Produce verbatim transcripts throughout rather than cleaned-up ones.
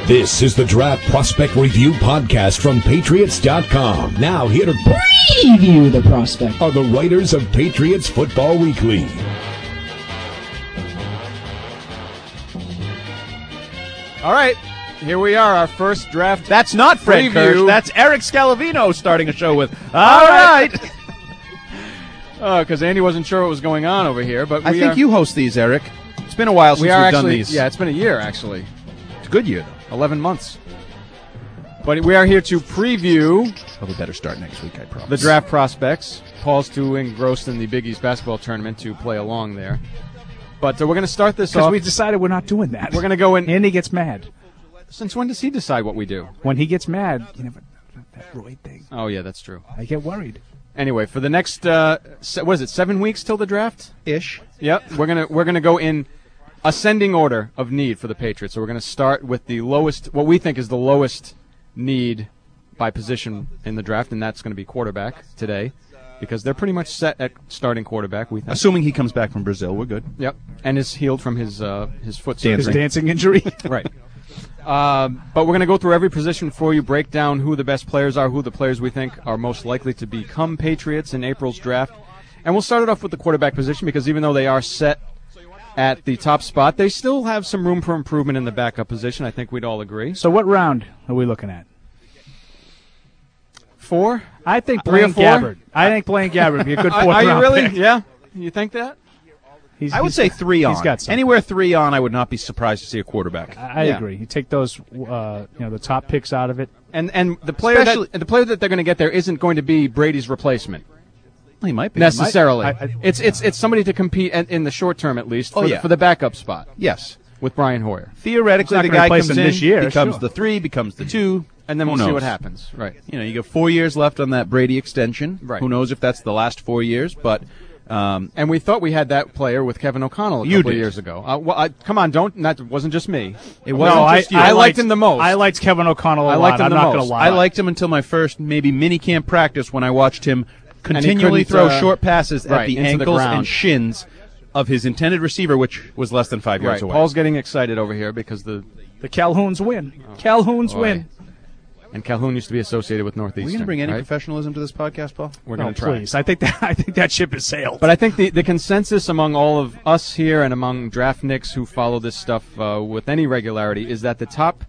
This is the Draft Prospect Review Podcast from Patriots dot com. Now here to preview the prospect are the writers of Patriots Football Weekly. All right, here we are, our first draft. That's not Fred preview. Kirsch. That's Eric Scalavino starting a show with. All right. Because uh, Andy wasn't sure what was going on over here, but we I think are, you host these, Eric. It's been a while since we we've are done actually, these. Yeah, it's been a year actually. It's a good year though. Eleven months. But we are here to preview. Probably better start next week, I promise. The draft prospects. Paul's too engrossed in the Big East basketball tournament to play along there. But uh, we're going to start this because off. we decided we're not doing that. We're going to go in. Andy gets mad. Since when does he decide what we do? When he gets mad, you know, that Roy thing. Oh yeah, that's true. I get worried. Anyway, for the next, uh, se- what is it, seven weeks till the draft? Ish. Yep. We're gonna we're gonna go in ascending order of need for the Patriots. So we're gonna start with the lowest, what we think is the lowest need by position in the draft, and that's going to be quarterback today, because they're pretty much set at starting quarterback. We think. Assuming he comes back from Brazil, we're good. Yep. And is healed from his uh, his foot His surgery. dancing injury. Right. Um, but we're going to go through every position for you, break down who the best players are, who the players we think are most likely to become Patriots in April's draft. And we'll start it off with the quarterback position, because even though they are set at the top spot, they still have some room for improvement in the backup position. I think we'd all agree. So what round are we looking at? Four? I think Three or Blaine four? Gabbert. I think Blaine Gabbert would be a good fourth Are, are you round really? pick. Yeah? You think that? He's, I would he's say got- three on. He's got something. Anywhere three on, I would not be surprised to see a quarterback. I, I Yeah. agree. You take those, uh, you know, the top picks out of it. And and the player Especially- that the player that they're going to get there isn't going to be Brady's replacement He might be. necessarily. I- I- it's it's it's somebody to compete in, in the short term at least for, Oh, yeah. for the backup spot Yes. with Brian Hoyer. Theoretically, It's not the gonna guy replace comes him in, this year, becomes sure. the three, becomes the two, And then Who we'll see knows? what happens. Right. You know, you got four years left on that Brady extension. Right. Who knows if that's the last four years, but um, And we thought we had that player with Kevin O'Connell a You couple of did. years ago. Uh, well, I, come on, don't. That wasn't just me. it wasn't no, just I, you. I liked him the most. I liked Kevin O'Connell a I lot. liked him I'm the not most. going to lie. I liked him until my first maybe mini camp practice when I watched him continually couldn't, throw uh, short passes right, at the into the ankles ground. and shins of his intended receiver, which was less than five yards Right. away. Paul's getting excited over here because the the Calhouns win. Calhouns boy. win. and Calhoun used to be associated with Are Northeastern. we going to bring any right? professionalism to this podcast, Paul? We're No, going to try. please. I think that I think that ship has sailed. But I think the, the consensus among all of us here and among draftnicks who follow this stuff uh, with any regularity is that the top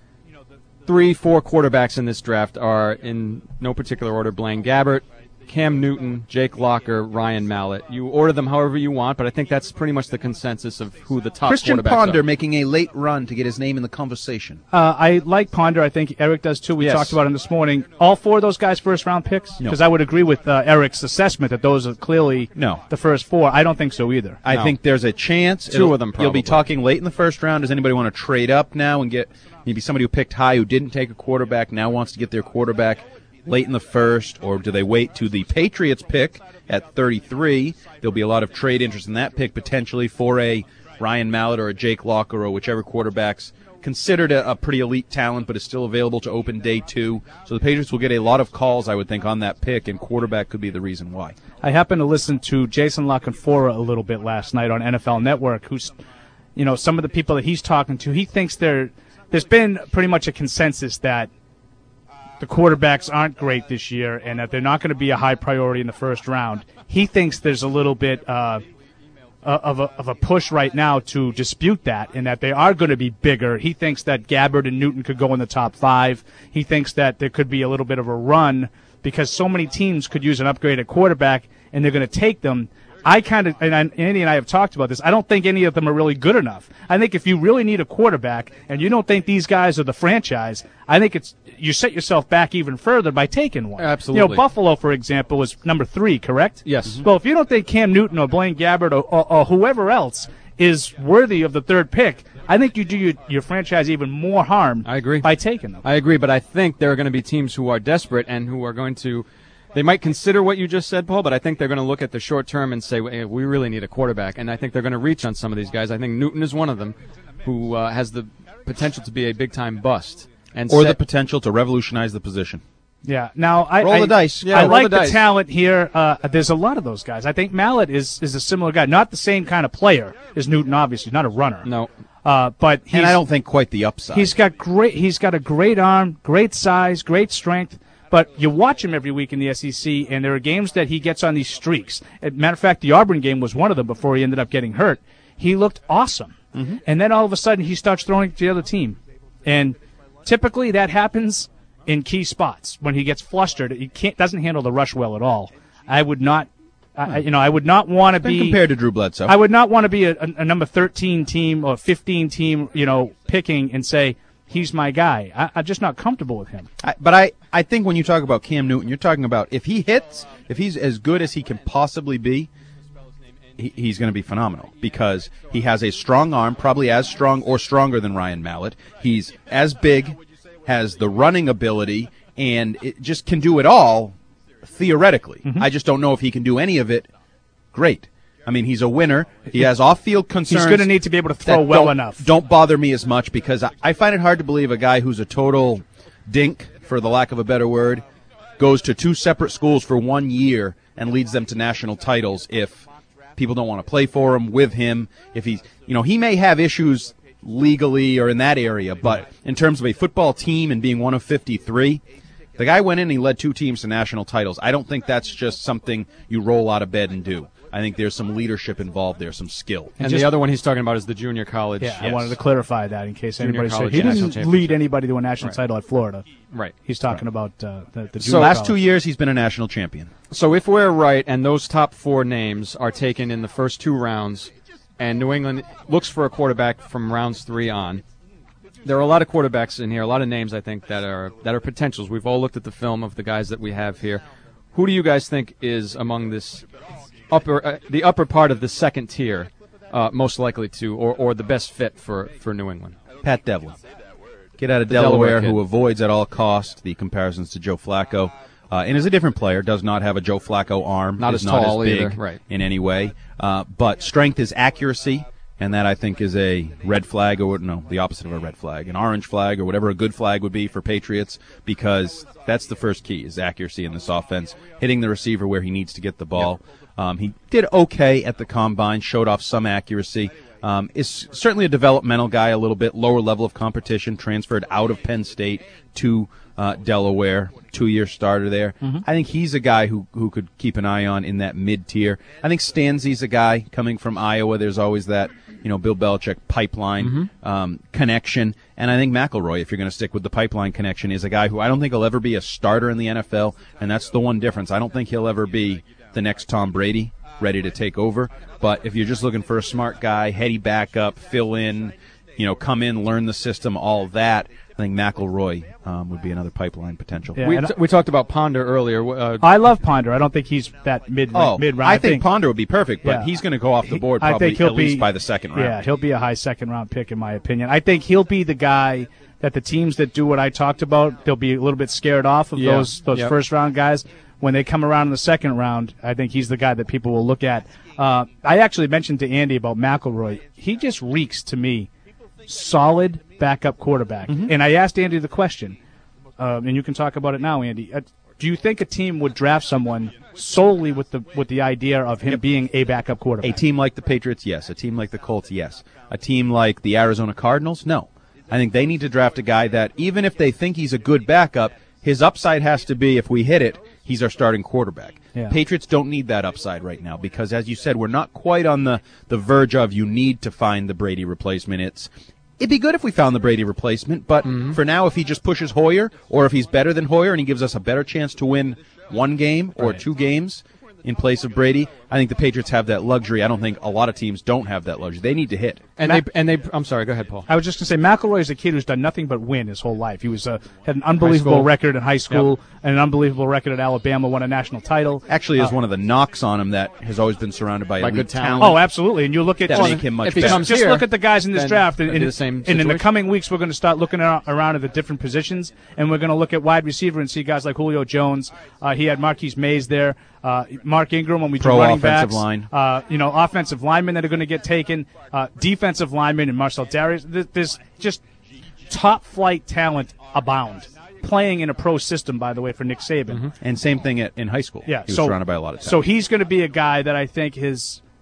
three, four quarterbacks in this draft are, in no particular order, Blaine Gabbert, Cam Newton, Jake Locker, Ryan Mallett. You order them however you want, but I think that's pretty much the consensus of who the top Christian quarterbacks Ponder are. making a late run to get his name in the conversation. Uh, I like Ponder. I think Eric does too. We Yes. talked about him this morning. All four of those guys first round picks? No. Because I would agree with uh, Eric's assessment that those are clearly No. the first four. I don't think so either. I No. think there's a chance. Two it'll- of them You'll be probably. talking late in the first round. Does anybody want to trade up now and get maybe somebody who picked high who didn't take a quarterback now wants to get their quarterback late in the first, or do they wait to the Patriots pick at thirty-three? There'll be a lot of trade interest in that pick potentially for a Ryan Mallett or a Jake Locker or whichever quarterback's considered a, a pretty elite talent but is still available to open day two. So the Patriots will get a lot of calls, I would think, on that pick, and quarterback could be the reason why. I happened to listen to Jason La Canfora a little bit last night on N F L Network, who's, you know, some of the people that he's talking to, he thinks there, there's been pretty much a consensus that the quarterbacks aren't great this year and that they're not going to be a high priority in the first round. He thinks there's a little bit uh, of, a, of a push right now to dispute that and that they are going to be bigger. He thinks that Gabbert and Newton could go in the top five. He thinks that there could be a little bit of a run because so many teams could use an upgraded quarterback and they're going to take them. I kind of, and I, Andy and I have talked about this, I don't think any of them are really good enough. I think if you really need a quarterback and you don't think these guys are the franchise, I think it's you set yourself back even further by taking one. Absolutely. You know, Buffalo, for example, is number three, correct? Yes. Well, if you don't think Cam Newton or Blaine Gabbert or, or, or whoever else is worthy of the third pick, I think you do your, your franchise even more harm I agree. by taking them. I agree, but I think there are going to be teams who are desperate and who are going to – they might consider what you just said, Paul, but I think they're going to look at the short term and say, hey, we really need a quarterback. And I think they're going to reach on some of these guys. I think Newton is one of them who uh, has the potential to be a big-time bust. And Or set- the potential to revolutionize the position. Yeah. Now, I Roll I, the dice. Yeah, I roll like the the, dice. talent here. Uh, there's a lot of those guys. I think Mallett is is a similar guy, not the same kind of player as Newton. Obviously, not a runner. No. Uh, but he's, and I don't think quite the upside. He's got great. He's got a great arm, great size, great strength. But you watch him every week in the S E C, and there are games that he gets on these streaks. As a matter of fact, the Auburn game was one of them before he ended up getting hurt. He looked awesome. Mm-hmm. And then all of a sudden he starts throwing to the other team. And typically that happens in key spots. When he gets flustered, he can't, doesn't handle the rush well at all. I would not, I, you know, I would not want to be compared to Drew Bledsoe. I would not want to be a, a, a number thirteen team or fifteen team, you know, picking and say, he's my guy. I, I'm just not comfortable with him. I, but I, I think when you talk about Cam Newton, you're talking about if he hits, if he's as good as he can possibly be, he, he's going to be phenomenal because he has a strong arm, probably as strong or stronger than Ryan Mallett. He's as big, has the running ability, and it just can do it all theoretically. Mm-hmm. I just don't know if he can do any of it great. I mean, he's a winner. He has off-field concerns. He's going to need to be able to throw well enough. Don't bother me as much because I, I find it hard to believe a guy who's a total dink, for the lack of a better word, goes to two separate schools for one year and leads them to national titles if people don't want to play for him, with him. If he's, you know, he may have issues legally or in that area, but in terms of a football team and being one of fifty-three, the guy went in and he led two teams to national titles. I don't think that's just something you roll out of bed and do. I think there's some leadership involved there, some skill. And just, the other one he's talking about is the junior college. Yeah, yes. I wanted to clarify that in case junior anybody said college he national didn't lead anybody to a national right. title at Florida. Right. He's talking right. about uh, the, the junior So last college. two years he's been a national champion. So if we're right and those top four names are taken in the first two rounds and New England looks for a quarterback from rounds three on, there are a lot of quarterbacks in here, a lot of names I think that are that are potentials. We've all looked at the film of the guys that we have here. Who do you guys think is among this upper uh, the upper part of the second tier uh, most likely to or, or the best fit for, for New England? Pat Devlin. Kid out of The Delaware, Delaware who avoids at all costs the comparisons to Joe Flacco. Uh, and is a different player, does not have a Joe Flacco arm. Not is as not tall as big either, right. in any way. Uh, but strength is accuracy. And that, I think, is a red flag, or no, the opposite of a red flag, an orange flag, or whatever a good flag would be for Patriots, because that's the first key, is accuracy in this offense, hitting the receiver where he needs to get the ball. Yep. Um, he did okay at the Combine, showed off some accuracy. Um, is certainly a developmental guy, a little bit lower level of competition, transferred out of Penn State to uh, Delaware, two-year starter there. Mm-hmm. I think he's a guy who who could keep an eye on in that mid-tier. I think Stanzi's a guy coming from Iowa. There's always that, you know, Bill Belichick pipeline mm-hmm. um, connection. And I think McElroy, if you're going to stick with the pipeline connection, is a guy who I don't think he'll ever be a starter in the N F L, and that's the one difference. I don't think he'll ever be the next Tom Brady, ready to take over. But if you're just looking for a smart guy, heady backup, fill in, you know, come in, learn the system, all that, I think McElroy um, would be another pipeline potential. Yeah, we, t- we talked about Ponder earlier. Uh, I love Ponder. I don't think he's that mid oh, mid round. I think, think Ponder would be perfect, but yeah. he's going to go off the board I probably think he'll at least be, by the second round. Yeah, he'll be a high second round pick in my opinion. I think he'll be the guy that the teams that do what I talked about, they'll be a little bit scared off of yeah. those those yep. first round guys. When they come around in the second round, I think he's the guy that people will look at. Uh, I actually mentioned to Andy about McElroy. He just reeks to me solid backup quarterback. Mm-hmm. And I asked Andy the question, um, and you can talk about it now, Andy. Uh, do you think a team would draft someone solely with the with the idea of him yep. being a backup quarterback? A team like the Patriots, yes. A team like the Colts, yes. A team like the Arizona Cardinals, no. I think they need to draft a guy that, even if they think he's a good backup, his upside has to be, if we hit it, he's our starting quarterback. Yeah. Patriots don't need that upside right now because, as you said, we're not quite on the, the verge of you need to find the Brady replacement. It's It'd be good if we found the Brady replacement, but mm-hmm. for now, if he just pushes Hoyer, or if he's better than Hoyer and he gives us a better chance to win one game or right. two games in place of Brady, I think the Patriots have that luxury. I don't think a lot of teams don't have that luxury. They need to hit. And Mac- they and they. I'm sorry. Go ahead, Paul. I was just going to say McElroy is a kid who's done nothing but win his whole life. He was uh, had an unbelievable record in high school yep. and an unbelievable record at Alabama. Won a national title. Actually, is uh, one of the knocks on him that has always been surrounded by, by elite good talent. talent. Oh, absolutely. And you look at that just, make him much if he better. comes just here, look at the guys in this draft, and, and, the same and in the situation. coming weeks, we're going to start looking around at the different positions, and we're going to look at wide receiver and see guys like Julio Jones. Uh, he had Marquise Mays there. Uh, Mark Ingram when we Pro do running offensive backs. line. Uh, you know, offensive linemen that are going to get taken. Uh, defensive linemen and Marcel Darius. There's just top flight talent abound. Playing in a pro system, by the way, for Nick Saban. Mm-hmm. And same thing at, in high school. Yeah, he was so, surrounded by a lot of talent. So he's going to be a guy that I think his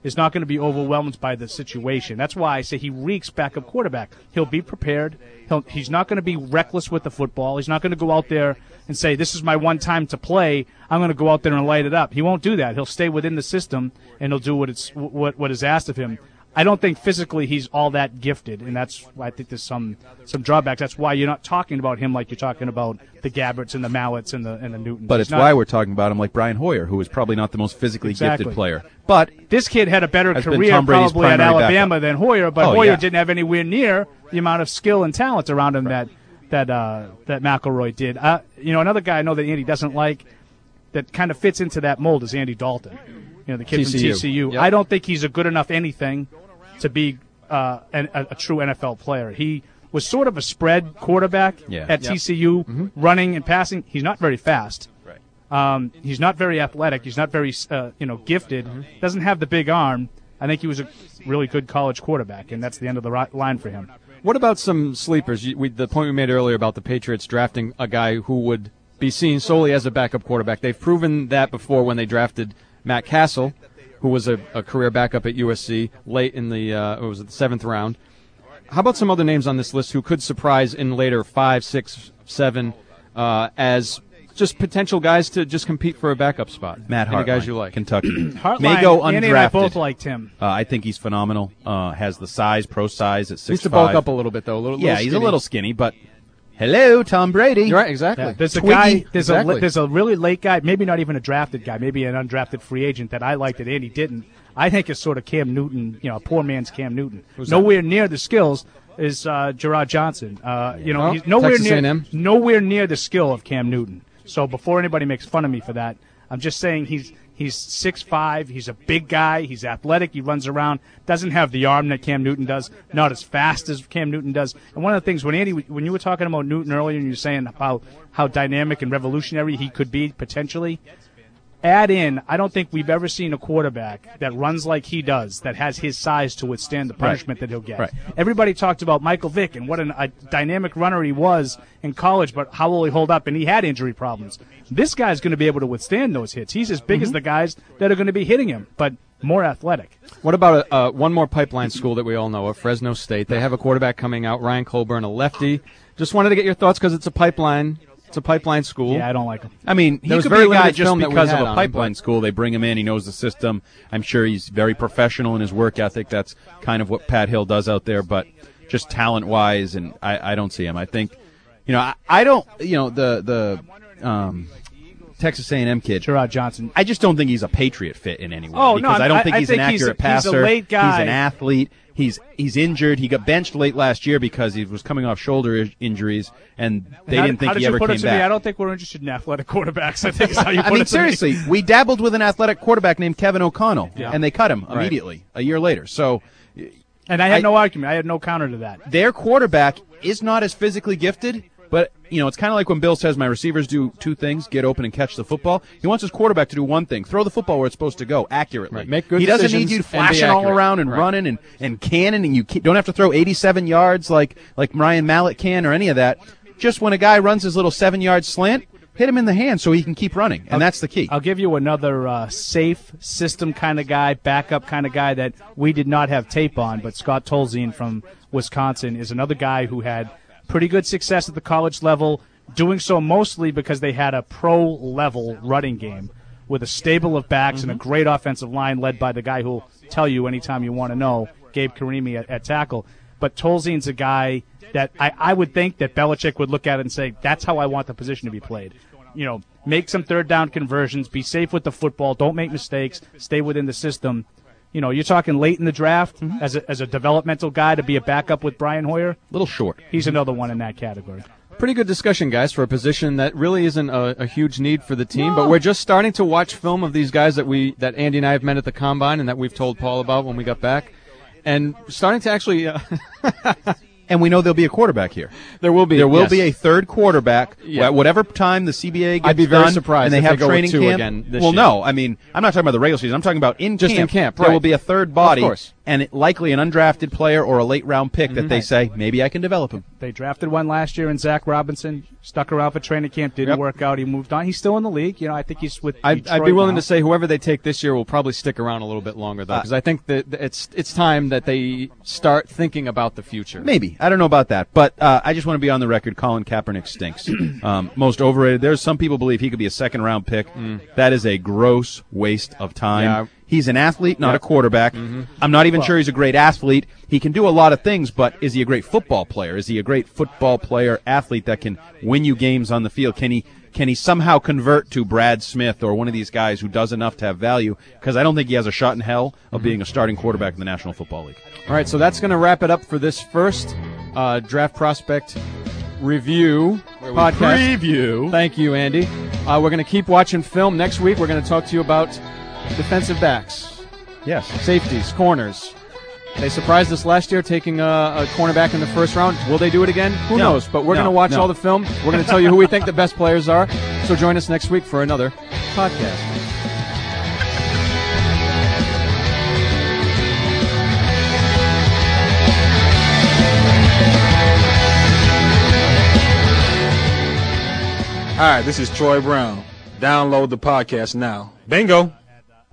is not going to be overwhelmed by the situation. That's why I say he reeks backup quarterback. He'll be prepared. He'll, he's not going to be reckless with the football. He's not going to go out there and say, this is my one time to play. I'm going to go out there and light it up. He won't do that. He'll stay within the system, and he'll do what it's what what is asked of him. I don't think physically he's all that gifted, and that's why I think there's some some drawbacks. That's why you're not talking about him like you're talking about the Gabberts and the Mallets and the and the Newtons. But He's it's not, why we're talking about him like Brian Hoyer, who is probably not the most physically Exactly. gifted player. But this kid had a better has been career Tom Brady's probably at primary Alabama backup. than Hoyer, but Oh, Hoyer yeah. didn't have anywhere near the amount of skill and talent around him that that uh, that McElroy did. Uh, you know, another guy I know that Andy doesn't like that kind of fits into that mold is Andy Dalton. You know, the kid T C U. from T C U. Yep. I don't think he's a good enough anything to be uh, an, a, a true N F L player. He was sort of a spread quarterback Yeah. at Yep. T C U, Mm-hmm. running and passing. He's not very fast. Right. Um, he's not very athletic. He's not very, uh, you know, gifted. Doesn't have the big arm. I think he was a really good college quarterback, and that's the end of the ri- line for him. What about some sleepers? You, we, the point we made earlier about the Patriots drafting a guy who would be seen solely as a backup quarterback. They've proven that before when they drafted Matt Castle, who was a, a career backup at U S C late in the uh, it was the seventh round. How about some other names on this list who could surprise in later five, six, seven uh, as just potential guys to just compete for a backup spot? Matt Any Hartline, guys you like? Kentucky. Hartline, May go Andy and I undrafted. both liked him. Uh, I think he's phenomenal. Uh, has the size, pro size at six Needs to five. bulk up a little bit though. A little, Yeah, little he's a skinny. little skinny, but hello, Tom Brady. You're right, exactly. Yeah, there's a Twiggy. guy. There's Exactly. a there's a really late guy, maybe not even a drafted guy, maybe an undrafted free agent that I liked that Andy didn't. I think is sort of Cam Newton, you know, a poor man's Cam Newton. Nowhere near the skills is uh, Gerard Johnson. Uh, you know, Oh, he's nowhere Texas near A and M. nowhere near the skill of Cam Newton. So before anybody makes fun of me for that, I'm just saying he's he's six five. He's a big guy. He's athletic. He runs around. Doesn't have the arm that Cam Newton does. Not as fast as Cam Newton does. And one of the things when Andy, when you were talking about Newton earlier, and you were saying about how dynamic and revolutionary he could be potentially. Add in, I don't think we've ever seen a quarterback that runs like he does, that has his size to withstand the punishment that he'll get. Right. Everybody talked about Michael Vick and what an, a dynamic runner he was in college, but how will he hold up? And he had injury problems. This guy's going to be able to withstand those hits. He's as big Mm-hmm. as the guys that are going to be hitting him, but more athletic. What about a, uh, one more pipeline school that we all know of, Fresno State? They have a quarterback coming out, Ryan Colburn, a lefty. Just wanted to get your thoughts because it's a pipeline. It's a pipeline school. Yeah, I don't like him. I mean, he There was could very be a guy limited just film that we because had of a on him, pipeline but- school. They bring him in. He knows the system. I'm sure he's very professional in his work ethic. That's kind of what Pat Hill does out there. But just talent-wise, and I, I don't see him. I think, you know, I, I don't, you know, the the um, Texas A and M kid. Gerard Johnson. I just don't think he's a Patriot fit in any way. Oh, no, because I don't I- think I he's think an he's- accurate he's a passer. late guy. He's an athlete. He's he's injured. He got benched late last year because he was coming off shoulder i- injuries, and they how, didn't think how did he you ever put came it to back. me? I don't think we're interested in athletic quarterbacks. I think is how you put I mean, it to me. seriously, we dabbled with an athletic quarterback named Kevin O'Connell, Yeah. and they cut him Right. immediately a year later. So And I had I- no argument. I had no counter to that. their quarterback is not as physically gifted, but, you know, it's kind of like when Bill says my receivers do two things, get open and catch the football. He wants his quarterback to do one thing, throw the football where it's supposed to go accurately. Right, make good he doesn't need decisions you and be flashing all accurate. around and Right. running and, and cannon, and you ca- don't have to throw eighty-seven yards like, like Ryan Mallett can or any of that. Just when a guy runs his little seven-yard slant, hit him in the hand so he can keep running, and that's the key. I'll give you another uh, safe system kind of guy, backup kind of guy that we did not have tape on, but Scott Tolzien from Wisconsin is another guy who had pretty good success at the college level, doing so mostly because they had a pro-level running game with a stable of backs Mm-hmm. and a great offensive line led by the guy who'll tell you anytime you want to know, Gabe Karimi at, at tackle. But Tolzien's a guy that I, I would think that Belichick would look at and say, that's how I want the position to be played. You know, make some third down conversions, be safe with the football, don't make mistakes, stay within the system. You know, you're talking late in the draft Mm-hmm. as a, as a developmental guy to be a backup with Brian Hoyer. little short. He's another one in that category. Pretty good discussion, guys, for a position that really isn't a, a huge need for the team. But we're just starting to watch film of these guys that we that Andy and I have met at the combine and that we've told Paul about when we got back, and starting to actually. Uh, And we know there'll be a quarterback here. there will be There will yes. be a third quarterback Yeah. at whatever time the C B A gets I'd be very done surprised and they if have they go with training two camp. again this well, year. no, I mean I'm not talking about the regular season. I'm talking about in Just camp. in camp, There right. will be a third body, course. and it, likely an undrafted player or a late round pick Mm-hmm. that they say, maybe I can develop him. They drafted one last year in Zach Robinson, stuck around for training camp, didn't Yep. work out. He moved on. He's still in the league. You know, I think he's with I'd, Detroit I'd be willing now. to say whoever they take this year will probably stick around a little bit longer, though, Uh, because I think that that it's it's time that they start thinking about the future. Maybe. I don't know about that. But uh, I just want to be on the record. Colin Kaepernick stinks. um, most overrated. There's some people believe he could be a second round pick. That is a gross waste of time. Yeah. He's an athlete, not Yeah. a quarterback. I'm not even sure he's a great athlete. He can do a lot of things, but is he a great football player? Is he a great football player, athlete that can win you games on the field? Can he can he somehow convert to Brad Smith or one of these guys who does enough to have value? Because I don't think he has a shot in hell of being a starting quarterback in the National Football League. All right, so that's going to wrap it up for this first uh, draft prospect review podcast. Preview. Thank you, Andy. Uh, we're going to keep watching film. Next week, we're going to talk to you about defensive backs, Yes. safeties, corners. They surprised us last year taking a, a cornerback in the first round. Will they do it again? Who No. knows? But we're No. going to watch No. all the film. We're going to tell you who we think the best players are. So join us next week for another podcast. Hi, this is Troy Brown. Download the podcast now. Bingo.